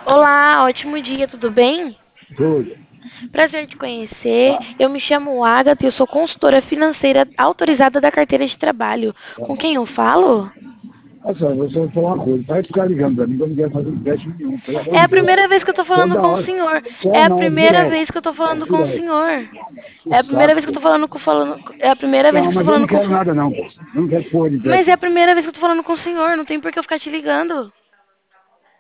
Olá, ótimo dia, tudo bem? Tudo. Prazer te conhecer. Eu me chamo Agatha e eu sou consultora financeira autorizada da carteira de trabalho. Com quem eu falo? Olha só, eu só falar uma coisa. Para de ficar ligando para mim que eu não quero fazer empréstimo nenhum, pelo amor É de a Deus. primeira vez que eu tô falando Toda com o hora. senhor. Só É a não, é primeira direto. vez que eu tô É falando com o direto. senhor. Que É a primeira saco, vez que eu pô. tô é a primeira vez que Não, eu tô mas eu não falando com o quero senhor. nada não, pô. Eu não quero porra de Mas é a empréstimo. primeira vez que eu tô falando com o senhor, não tem por que eu ficar te ligando.